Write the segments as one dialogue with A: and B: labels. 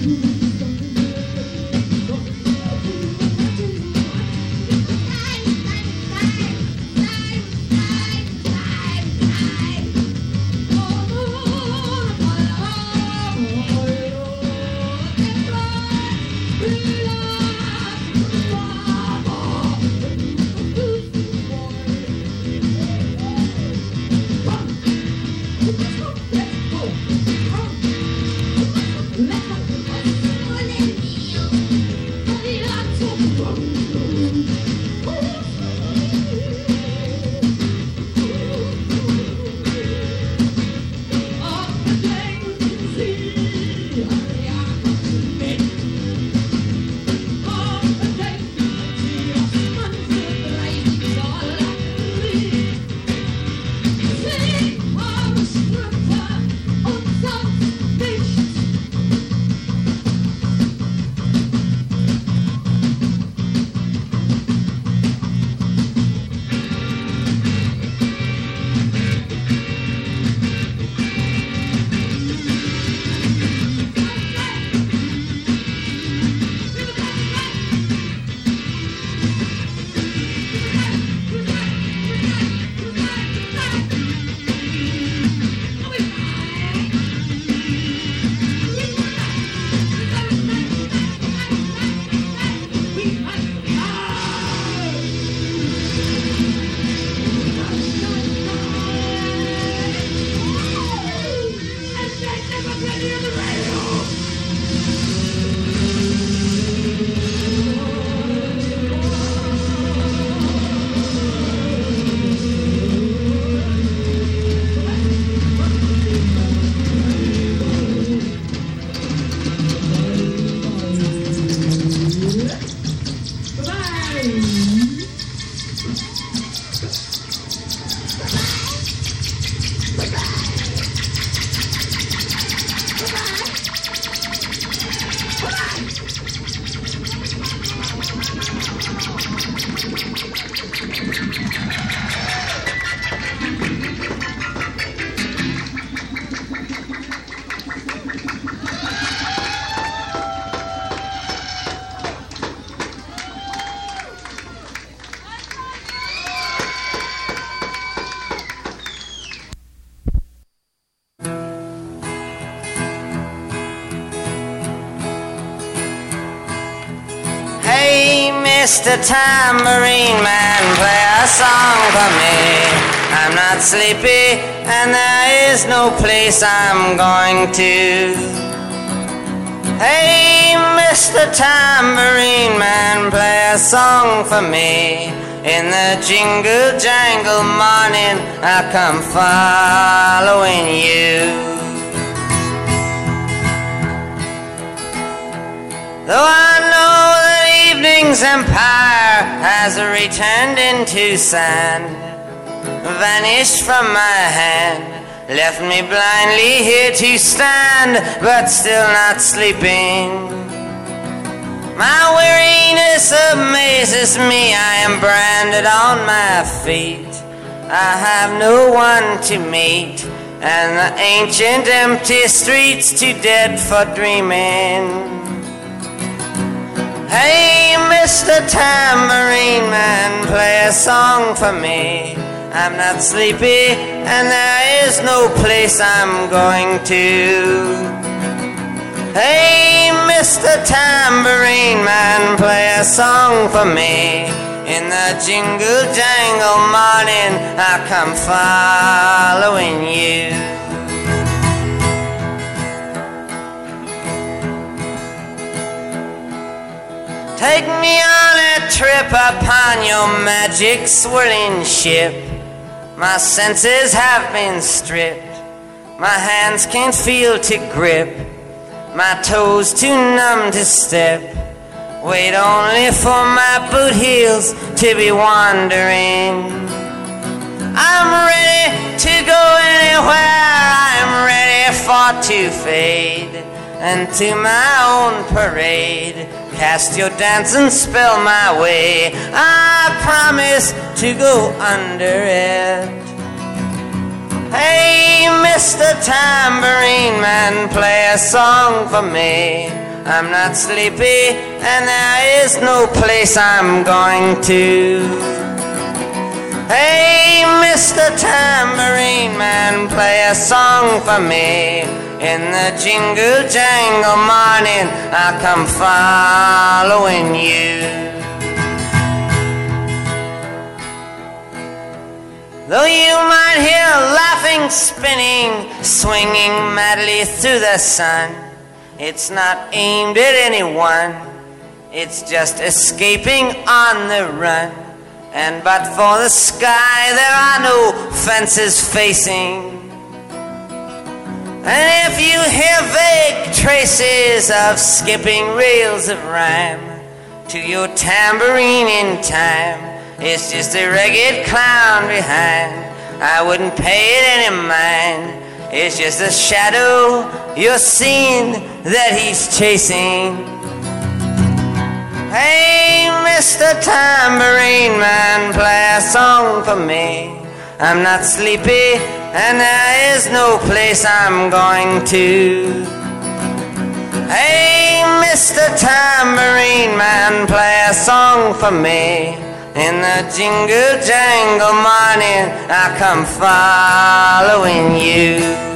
A: Mr. Tambourine Man, play a song for me. I'm not sleepy and there is no place I'm going to. Hey, Mr. Tambourine Man, play a song for me. In the jingle jangle morning I'll come following you. Though I know that evening's empire has returned into sand, vanished from my hand, left me blindly here to stand, but still not sleeping. My weariness amazes me, I am branded on my feet. I have no one to meet, and the ancient empty streets too dead for dreaming. Hey, Mr. Tambourine Man, play a song for me. I'm not sleepy and there is no place I'm going to. Hey, Mr. Tambourine Man, play a song for me. In the jingle jangle morning I'll come following you. Take me on a trip upon your magic swirling ship. My senses have been stripped, my hands can't feel to grip, my toes too numb to step. Wait only for my boot heels to be wandering. I'm ready to go anywhere, I'm ready for to fade, and to my own parade cast your dancing spell my way. I promise to go under it. Hey, Mr. Tambourine Man, play a song for me. I'm not sleepy, and there is no place I'm going to. Hey, Mr. Tambourine Man, play a song for me. In the jingle jangle morning, I'll come following you. Though you might hear laughing, spinning, swinging madly through the sun, it's not aimed at anyone, it's just escaping on the run. And but for the sky, there are no fences facing. And if you hear vague traces of skipping rails of rhyme to your tambourine in time, it's just a ragged clown behind. I wouldn't pay it any mind. It's just a shadow you're seeing that he's chasing. Hey, Mr. Tambourine Man, play a song for me. I'm not sleepy, and there is no place I'm going to. Hey, Mr. Tambourine Man, play a song for me. In the jingle jangle morning, I come following you.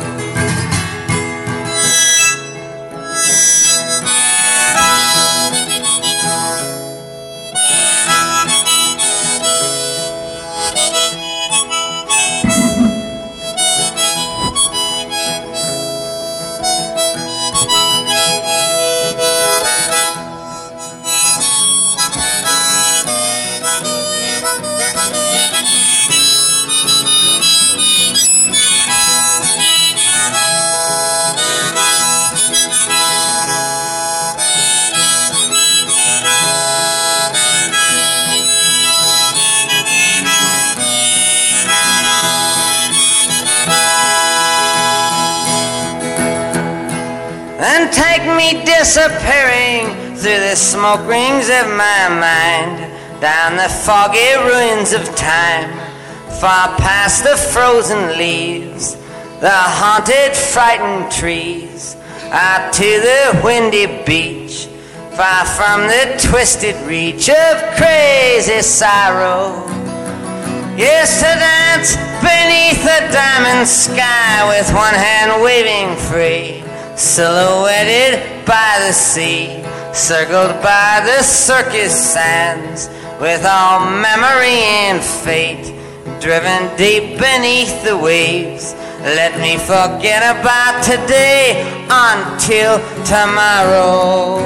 A: And take me disappearing through the smoke rings of my mind, down the foggy ruins of time, far past the frozen leaves, the haunted, frightened trees, out to the windy beach, far from the twisted reach of crazy sorrow. Yes, to dance beneath the diamond sky with one hand waving free, silhouetted by the sea, circled by the circus sands, with all memory and fate driven deep beneath the waves. Let me forget about today until tomorrow.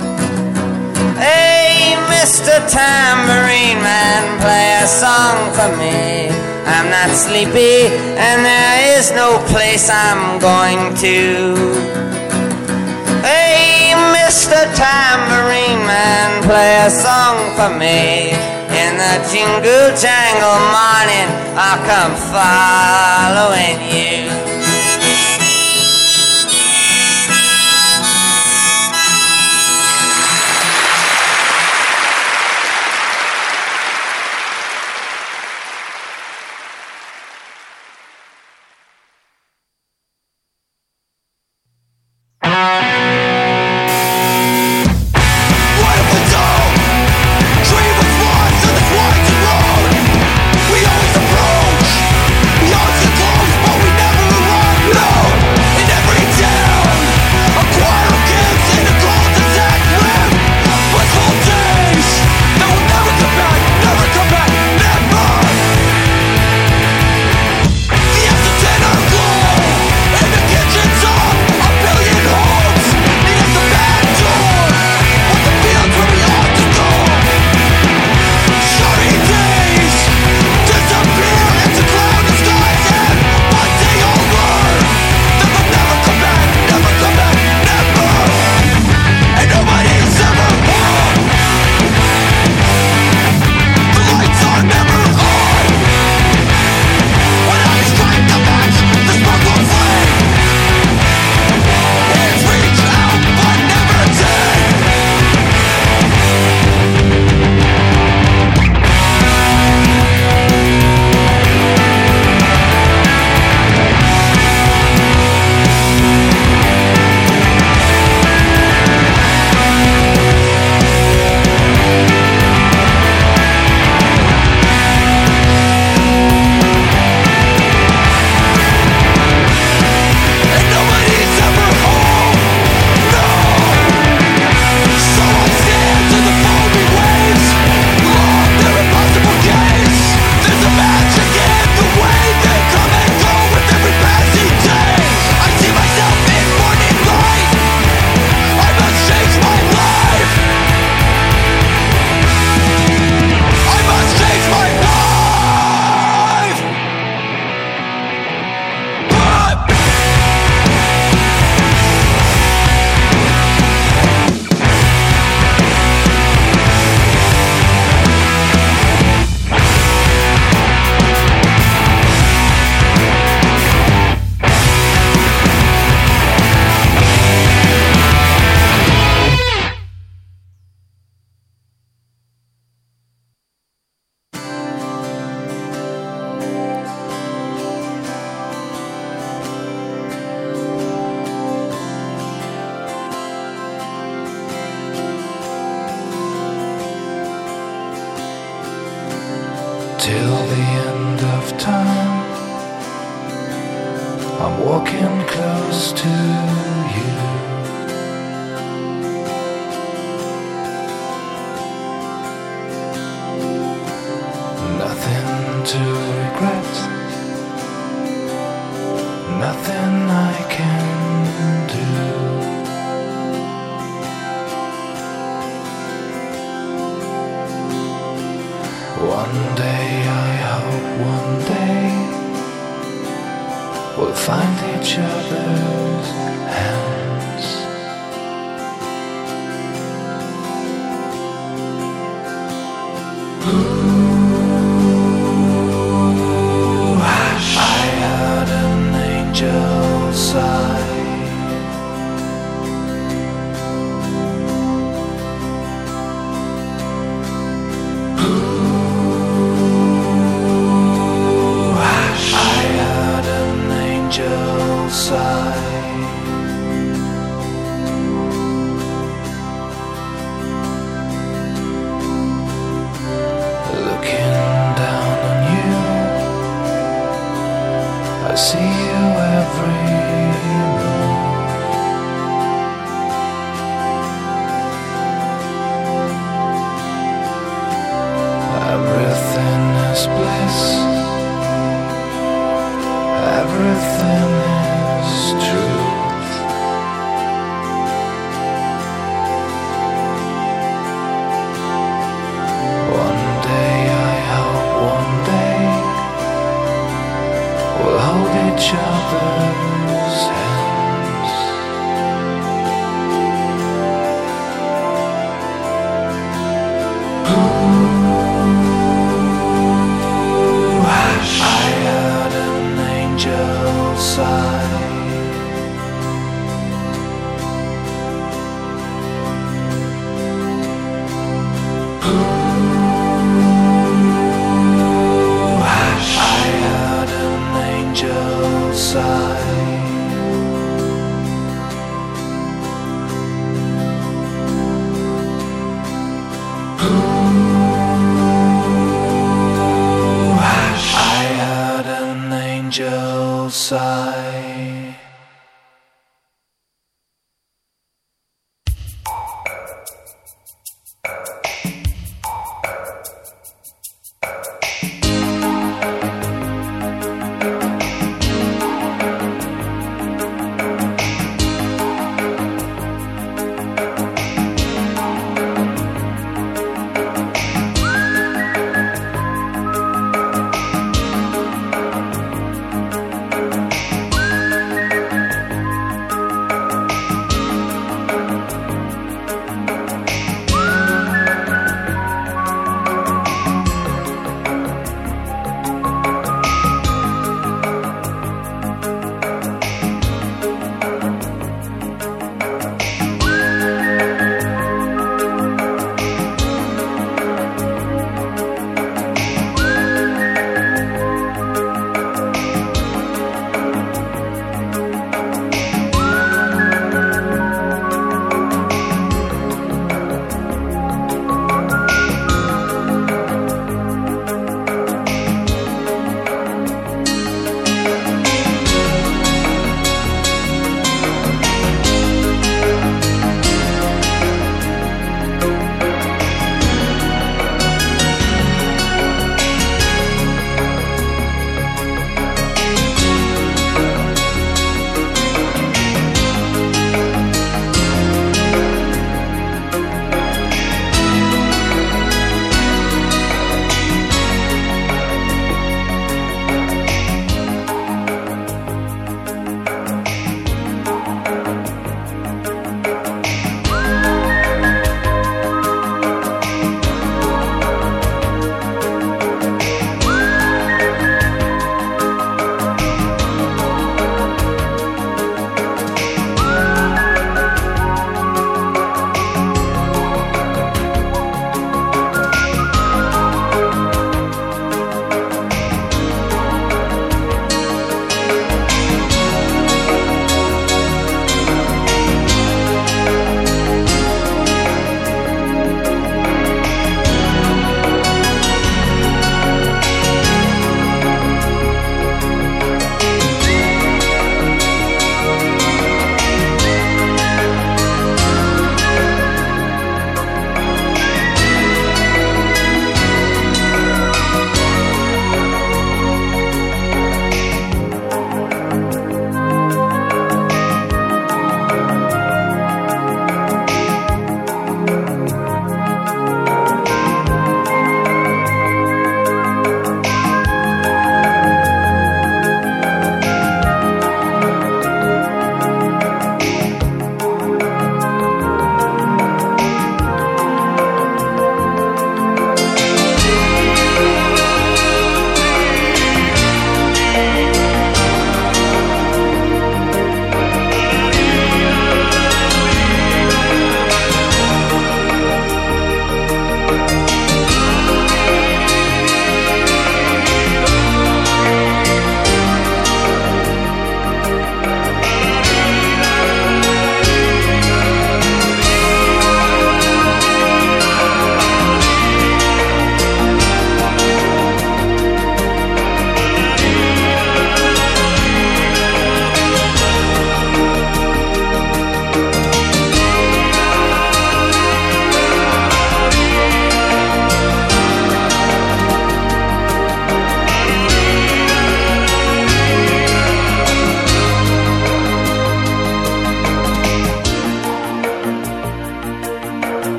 A: Hey, Mr. Tambourine Man, play a song for me. I'm not sleepy, and there is no place I'm going to. Hey, Mr. Tambourine Man, play a song for me. In the jingle jangle morning, I'll come following you.
B: We always approach, we always get close, but we never walking close to you. Nothing to regret, nothing I can do. One day, I hope one day we'll find each other's hands. Ooh, I heard an angel sigh.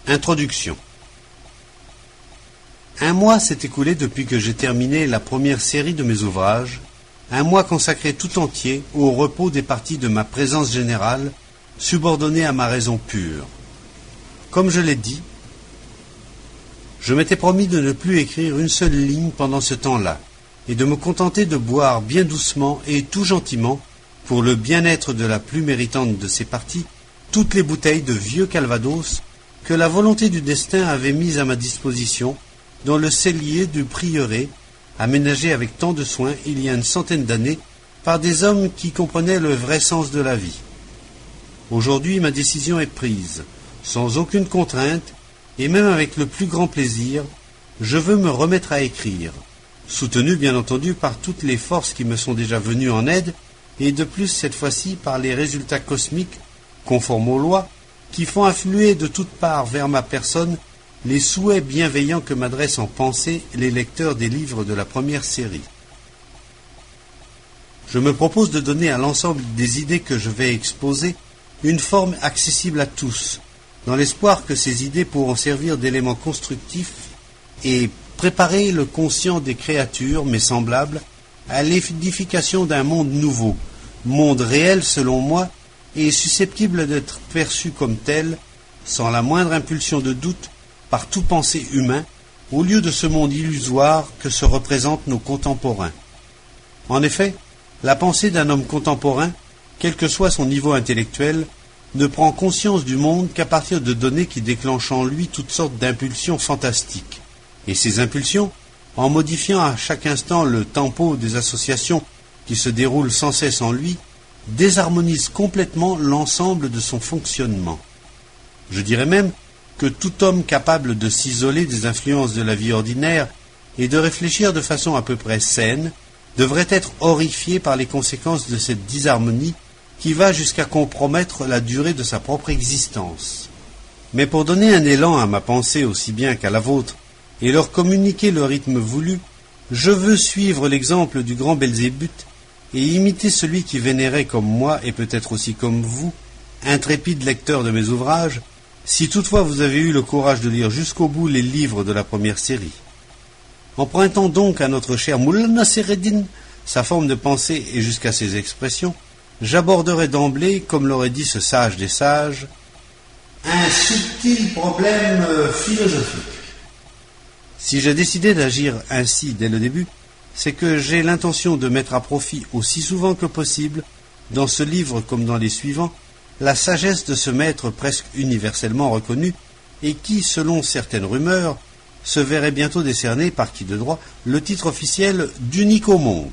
C: Introduction. Un mois s'est écoulé depuis que j'ai terminé la première série de mes ouvrages, un mois consacré tout entier au repos des parties de ma présence générale, subordonnée à ma raison pure. Comme je l'ai dit, je m'étais promis de ne plus écrire une seule ligne pendant ce temps-là, et de me contenter de boire bien doucement et tout gentiment, pour le bien-être de la plus méritante de ces parties, toutes les bouteilles de vieux Calvados que la volonté du destin avait mises à ma disposition dans le cellier du prieuré, aménagé avec tant de soin il y a une centaine d'années par des hommes qui comprenaient le vrai sens de la vie. Aujourd'hui, ma décision est prise, sans aucune contrainte, et même avec le plus grand plaisir, je veux me remettre à écrire, soutenu bien entendu par toutes les forces qui me sont déjà venues en aide, et de plus cette fois-ci par les résultats cosmiques, conformes aux lois, qui font affluer de toutes parts vers ma personne les souhaits bienveillants que m'adressent en pensée les lecteurs des livres de la première série. Je me propose de donner à l'ensemble des idées que je vais exposer une forme accessible à tous, dans l'espoir que ces idées pourront servir d'éléments constructifs et préparer le conscient des créatures, mes semblables, à l'édification d'un monde nouveau, monde réel selon moi, et susceptible d'être perçu comme tel, sans la moindre impulsion de doute, par tout pensée humain, au lieu de ce monde illusoire que se représentent nos contemporains. En effet, la pensée d'un homme contemporain, quel que soit son niveau intellectuel, ne prend conscience du monde qu'à partir de données qui déclenchent en lui toutes sortes d'impulsions fantastiques. Et ces impulsions, en modifiant à chaque instant le tempo des associations qui se déroulent sans cesse en lui, désharmonise complètement l'ensemble de son fonctionnement. Je dirais même que tout homme capable de s'isoler des influences de la vie ordinaire et de réfléchir de façon à peu près saine devrait être horrifié par les conséquences de cette disharmonie qui va jusqu'à compromettre la durée de sa propre existence. Mais pour donner un élan à ma pensée aussi bien qu'à la vôtre et leur communiquer le rythme voulu, je veux suivre l'exemple du grand Belzébuth et imiter celui qui vénérait comme moi, et peut-être aussi comme vous, intrépide lecteur de mes ouvrages, si toutefois vous avez eu le courage de lire jusqu'au bout les livres de la première série. Empruntant donc à notre cher Moulay Nassereddin sa forme de pensée et jusqu'à ses expressions, j'aborderai d'emblée, comme l'aurait dit ce sage des sages, un subtil problème philosophique. Si j'ai décidé d'agir ainsi dès le début, c'est que j'ai l'intention de mettre à profit aussi souvent que possible, dans ce livre comme dans les suivants, la sagesse de ce maître presque universellement reconnu et qui, selon certaines rumeurs, se verrait bientôt décerner, par qui de droit, le titre officiel d'unique au monde.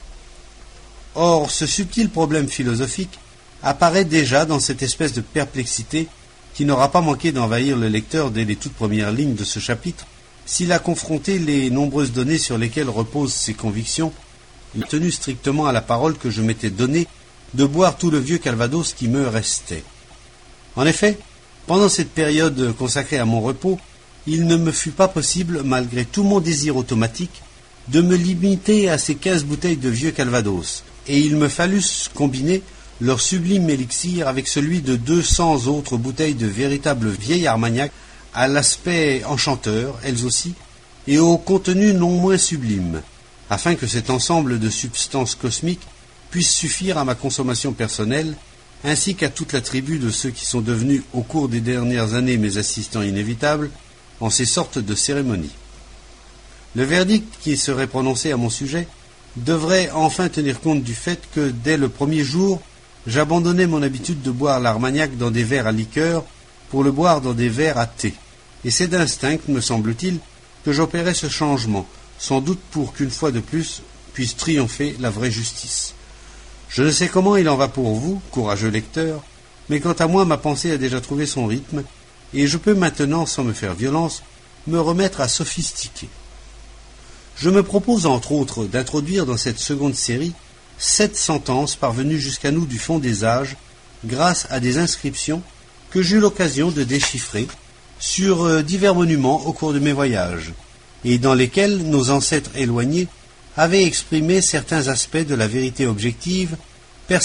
C: Or, ce subtil problème philosophique apparaît déjà dans cette espèce de perplexité qui n'aura pas manqué d'envahir le lecteur dès les toutes premières lignes de ce chapitre, s'il a confronté les nombreuses données sur lesquelles reposent ses convictions, il a tenu strictement à la parole que je m'étais donnée de boire tout le vieux Calvados qui me restait. En effet, pendant cette période consacrée à mon repos, il ne me fut pas possible, malgré tout mon désir automatique, de me limiter à ces 15 bouteilles de vieux Calvados, et il me fallut combiner leur sublime élixir avec celui de 200 autres bouteilles de véritable vieil Armagnac, à l'aspect enchanteur, elles aussi, et au contenu non moins sublime, afin que cet ensemble de substances cosmiques puisse suffire à ma consommation personnelle, ainsi qu'à toute la tribu de ceux qui sont devenus, au cours des dernières années, mes assistants inévitables, en ces sortes de cérémonies. Le verdict qui serait prononcé à mon sujet devrait enfin tenir compte du fait que, dès le premier jour, j'abandonnais mon habitude de boire l'Armagnac dans des verres à liqueur pour le boire dans des verres à thé. Et c'est d'instinct, me semble-t-il, que j'opérais ce changement, sans doute pour qu'une fois de plus puisse triompher la vraie justice. Je ne sais comment il en va pour vous, courageux lecteur, mais quant à moi, ma pensée a déjà trouvé son rythme, et je peux maintenant, sans me faire violence, me remettre à sophistiquer. Je me propose entre autres d'introduire dans cette seconde série 7 sentences parvenues jusqu'à nous du fond des âges, grâce à des inscriptions que j'eus l'occasion de déchiffrer sur divers monuments au cours de mes voyages, et dans lesquels nos ancêtres éloignés avaient exprimé certains aspects de la vérité objective,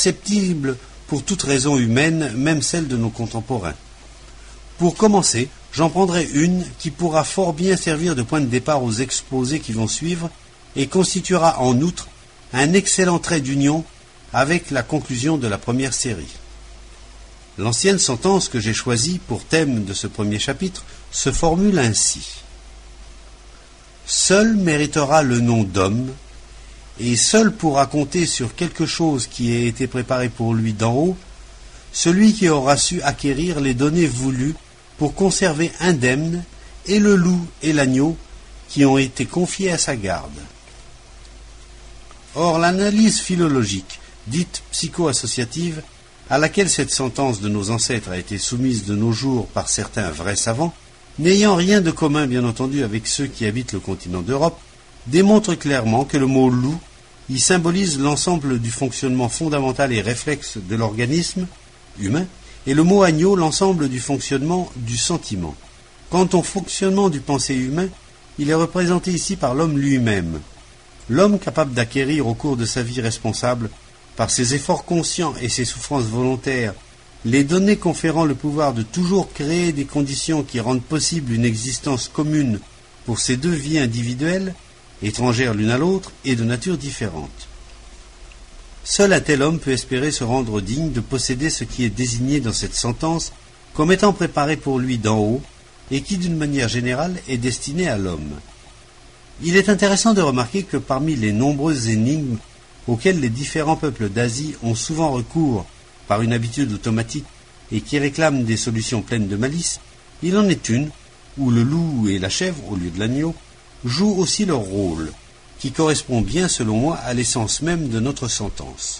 C: perceptibles pour toute raison humaine, même celle de nos contemporains. Pour commencer, j'en prendrai une qui pourra fort bien servir de point de départ aux exposés qui vont suivre et constituera en outre un excellent trait d'union avec la conclusion de la première série. L'ancienne sentence que j'ai choisie pour thème de ce premier chapitre se formule ainsi. Seul méritera le nom d'homme, et seul pourra compter sur quelque chose qui ait été préparé pour lui d'en haut, celui qui aura su acquérir les données voulues pour conserver indemne et le loup et l'agneau qui ont été confiés à sa garde. Or, l'analyse philologique, dite psycho-associative, à laquelle cette sentence de nos ancêtres a été soumise de nos jours par certains vrais savants, n'ayant rien de commun bien entendu avec ceux qui habitent le continent d'Europe, démontre clairement que le mot loup y symbolise l'ensemble du fonctionnement fondamental et réflexe de l'organisme humain, et le mot agneau l'ensemble du fonctionnement du sentiment. Quant au fonctionnement du pensée humain, il est représenté ici par l'homme lui-même. L'homme capable d'acquérir au cours de sa vie responsable, par ses efforts conscients et ses souffrances volontaires, les données conférant le pouvoir de toujours créer des conditions qui rendent possible une existence commune pour ces deux vies individuelles, étrangères l'une à l'autre et de nature différente. Seul un tel homme peut espérer se rendre digne de posséder ce qui est désigné dans cette sentence comme étant préparé pour lui d'en haut et qui, d'une manière générale, est destiné à l'homme. Il est intéressant de remarquer que parmi les nombreuses énigmes auxquelles les différents peuples d'Asie ont souvent recours par une habitude automatique et qui réclament des solutions pleines de malice, il en est une où le loup et la chèvre, au lieu de l'agneau, jouent aussi leur rôle, qui correspond bien, selon moi, à l'essence même de notre sentence.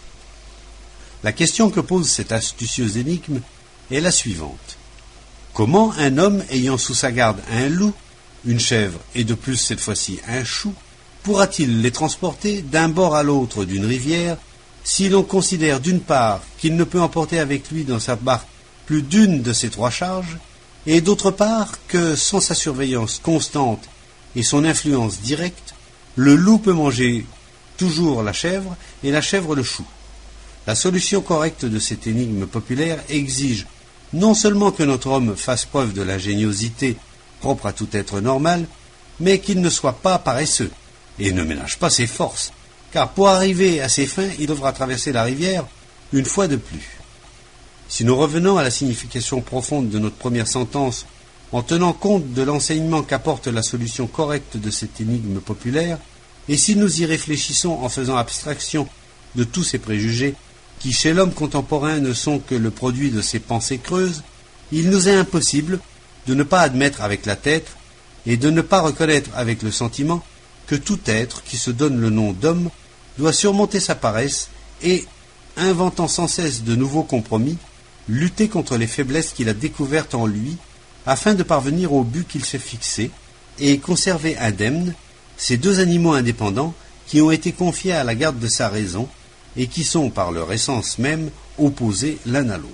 C: La question que pose cette astucieuse énigme est la suivante. Comment un homme ayant sous sa garde un loup, une chèvre et de plus cette fois-ci un chou, pourra-t-il les transporter d'un bord à l'autre d'une rivière si l'on considère d'une part qu'il ne peut emporter avec lui dans sa barque plus d'une de ces trois charges, et d'autre part que sans sa surveillance constante et son influence directe, le loup peut manger toujours la chèvre et la chèvre le chou. La solution correcte de cette énigme populaire exige non seulement que notre homme fasse preuve de l'ingéniosité propre à tout être normal, mais qu'il ne soit pas paresseux et ne ménage pas ses forces, car pour arriver à ses fins, il devra traverser la rivière une fois de plus. Si nous revenons à la signification profonde de notre première sentence, en tenant compte de l'enseignement qu'apporte la solution correcte de cette énigme populaire, et si nous y réfléchissons en faisant abstraction de tous ces préjugés, qui chez l'homme contemporain ne sont que le produit de ses pensées creuses, il nous est impossible de ne pas admettre avec la tête et de ne pas reconnaître avec le sentiment que tout être qui se donne le nom d'homme doit surmonter sa paresse et, inventant sans cesse de nouveaux compromis, lutter contre les faiblesses qu'il a découvertes en lui afin de parvenir au but qu'il s'est fixé et conserver indemnes ces deux animaux indépendants qui ont été confiés à la garde de sa raison et qui sont par leur essence même opposés l'un à l'autre.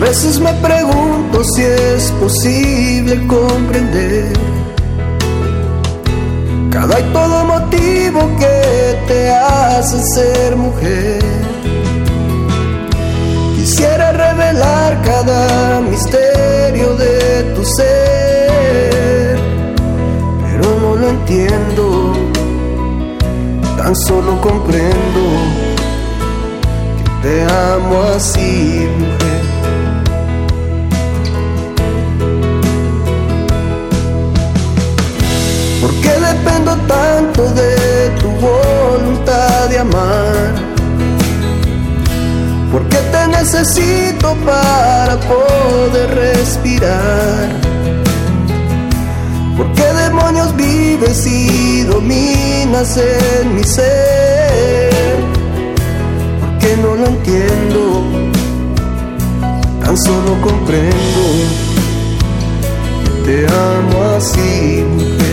D: veces me pregunto si es posible comprender cada y todo motivo que te hace ser mujer. Quisiera revelar cada misterio de tu ser, pero no lo entiendo, tan solo comprendo que te amo así, mujer. ¿Por qué dependo tanto de tu voluntad de amar? ¿Por qué te necesito para poder respirar? ¿Por qué demonios vives y dominas en mi ser? ¿Por qué no lo entiendo? Tan solo comprendo que te amo así, mujer.